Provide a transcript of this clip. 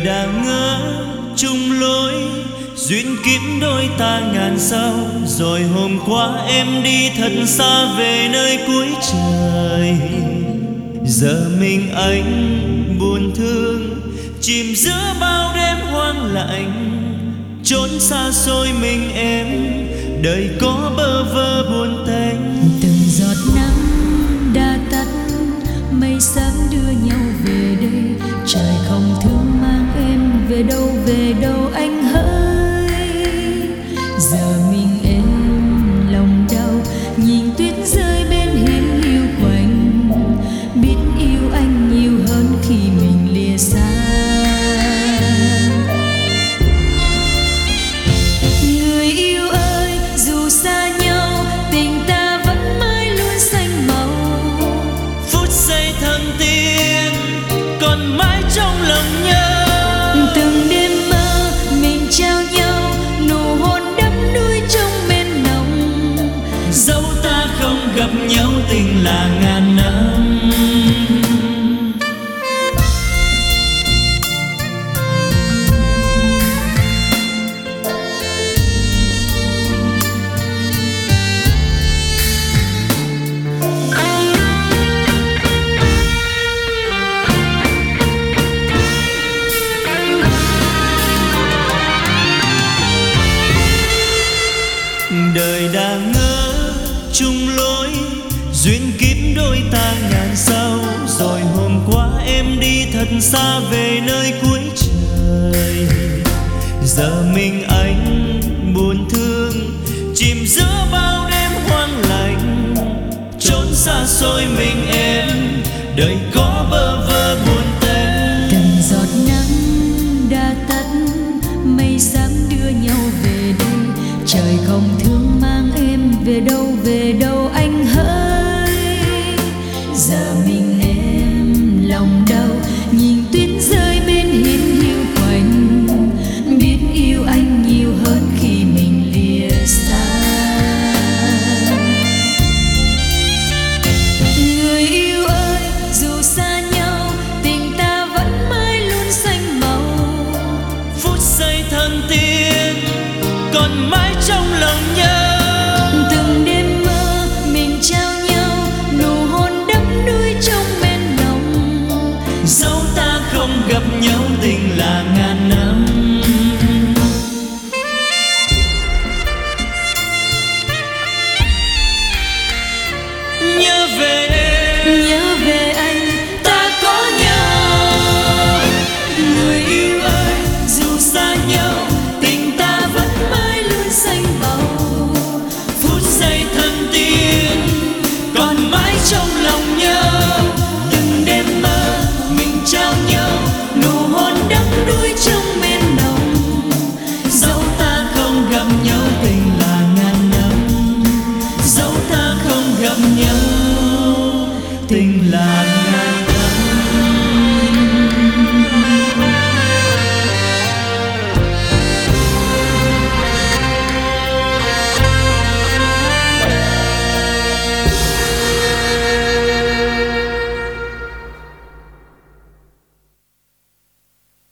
đã ngỡ chung lối, duyên kiếp đôi ta ngàn sao. Rồi hôm qua em đi thật xa về nơi cuối trời. Giờ mình anh buồn thương, chìm giữa bao đêm hoang lạnh. Chốn xa xôi mình em, đời có bơ vơ buồn tênh. Từng giọt nắng đã tắt, mây sớm đưa nhau về đây. Trời không thương mang em về đâu anh hỡi. Giờ mình em lòng đau, nhìn tuyết rơi bên hiên hiu quạnh. Biết yêu anh nhiều hơn khi mình lìa xa. Người yêu ơi, dù xa nhau, tình ta vẫn mãi luôn xanh màu. Phút giây thân tiên còn mãi trong lòng nhớ. Từng đêm mơ mình trao nhau, nụ hôn đắm đuối trong men nồng. Dẫu ta không gặp nhau tình là ngàn năm. Đời đã ngỡ chung lối, duyên kiếp đôi ta ngàn sao. Rồi hôm qua em đi thật xa về nơi cuối trời. Giờ mình anh buồn thương, chìm giữa bao đêm hoang lạnh. Chốn xa xôi mình em, đời có bơ vơ buồn tênh. Từng giọt nắng đã tắt, mây xám đưa nhau về đây. Trời không thương mang em về đâu anh hỡi. Giờ mình em lòng đau, nhìn tuyết rơi bên hiên hiu quạnh. Biết yêu anh nhiều hơn khi mình lìa xa. Người yêu ơi, dù xa nhau, tình ta vẫn mãi luôn xanh màu. Phút giây thân tiên còn mãi trong lòng nhớ. Từng đêm mơ mình trao nhau, nụ hôn đắm đuối trong men nồng. Dẫu ta không gặp nhau tình là ngàn năm. Nhớ về anh, ta có nhau. Người yêu ơi, dù xa nhau, tình ta vẫn mãi luôn xanh bầu. Phút giây thân tiên còn mãi trong lòng nhớ. Từng đêm mơ mình trao nhau, nụ hôn đắm đuối trong men nồng. Dẫu ta không gặp nhau tình là ngàn năm. Dẫu ta không gặp nhau tình là